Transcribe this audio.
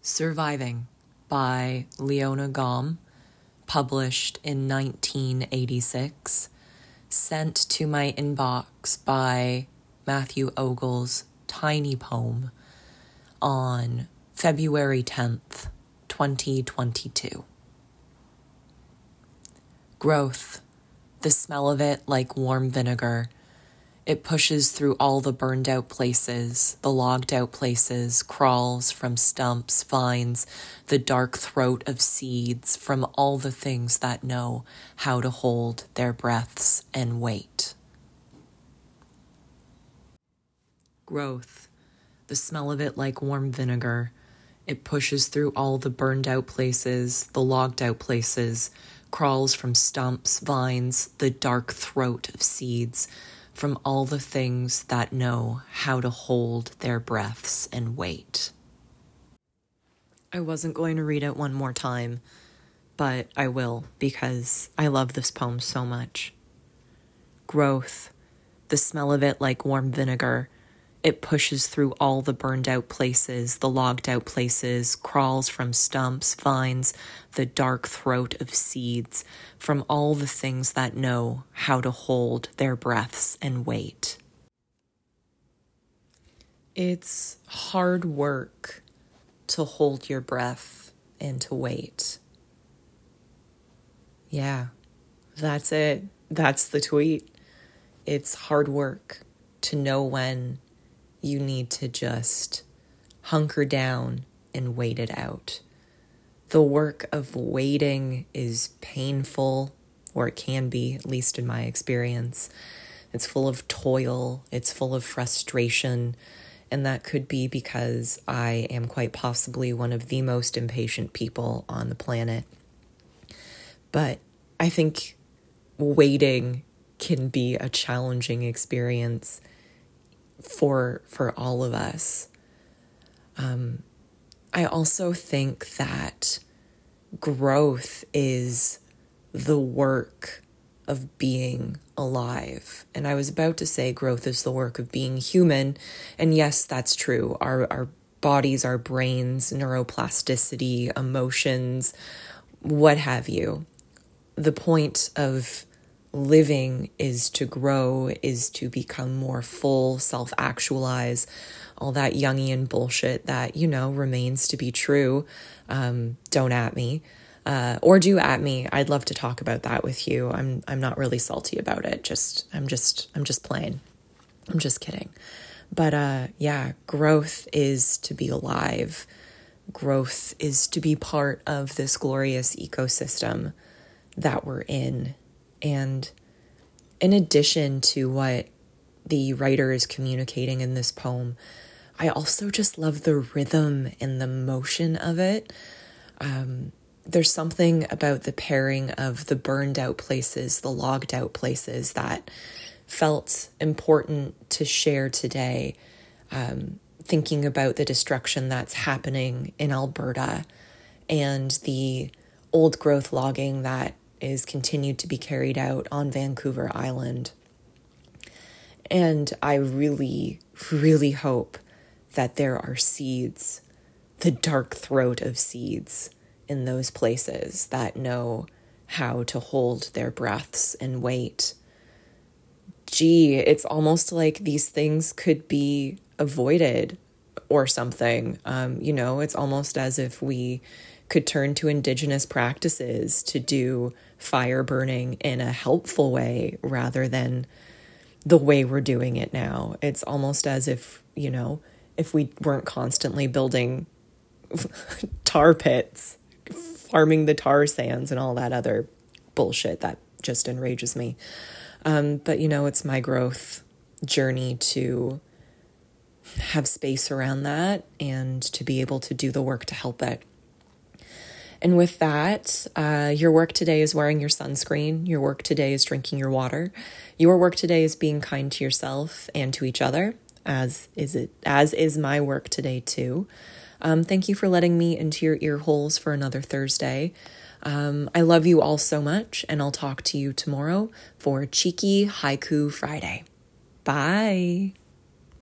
Surviving by Leona Gom, published in 1986, sent to my inbox by Matthew Ogle's Tiny Poem on February 10th, 2022. Growth, the smell of it like warm vinegar. It pushes through all the burned out places, the logged out places, crawls from stumps, vines, the dark throat of seeds, from all the things that know how to hold their breaths and wait. Growth, the smell of it like warm vinegar. It pushes through all the burned out places, the logged out places, crawls from stumps, vines, the dark throat of seeds, from all the things that know how to hold their breaths and wait. I wasn't going to read it one more time, but I will because I love this poem so much. Growth, the smell of it like warm vinegar. It pushes through all the burned out places, the logged out places, crawls from stumps, vines, the dark throat of seeds, from all the things that know how to hold their breaths and wait. It's hard work to hold your breath and to wait. Yeah, that's it. That's the tweet. It's hard work to know when you need to just hunker down and wait it out. The work of waiting is painful, or it can be, at least in my experience. It's full of toil, it's full of frustration, and that could be because I am quite possibly one of the most impatient people on the planet. But I think waiting can be a challenging experience for all of us. I also think that growth is the work of being alive. And I was about to say growth is the work of being human. And yes, that's true. Our bodies, our brains, neuroplasticity, emotions, what have you. The point of living is to grow, is to become more full, self-actualize, all that Jungian bullshit that, remains to be true. Don't at me. Or do at me. I'd love to talk about that with you. I'm not really salty about it. I'm just playing. I'm just kidding. But growth is to be alive. Growth is to be part of this glorious ecosystem that we're in. And in addition to what the writer is communicating in this poem, I also just love the rhythm and the motion of it. There's something about the pairing of the burned out places, the logged out places that felt important to share today. Thinking about the destruction that's happening in Alberta and the old growth logging that is continued to be carried out on Vancouver Island. And I really, really hope that there are seeds, the dark throat of seeds in those places that know how to hold their breaths and wait. Gee, it's almost like these things could be avoided or something. It's almost as if we could turn to indigenous practices to do fire burning in a helpful way rather than the way we're doing it now. It's almost as if, if we weren't constantly building tar pits, farming the tar sands and all that other bullshit that just enrages me. But it's my growth journey to have space around that and to be able to do the work to help it. And with that, your work today is wearing your sunscreen. Your work today is drinking your water. Your work today is being kind to yourself and to each other, as is my work today too. Thank you for letting me into your ear holes for another Thursday. I love you all so much, and I'll talk to you tomorrow for Cheeky Haiku Friday. Bye.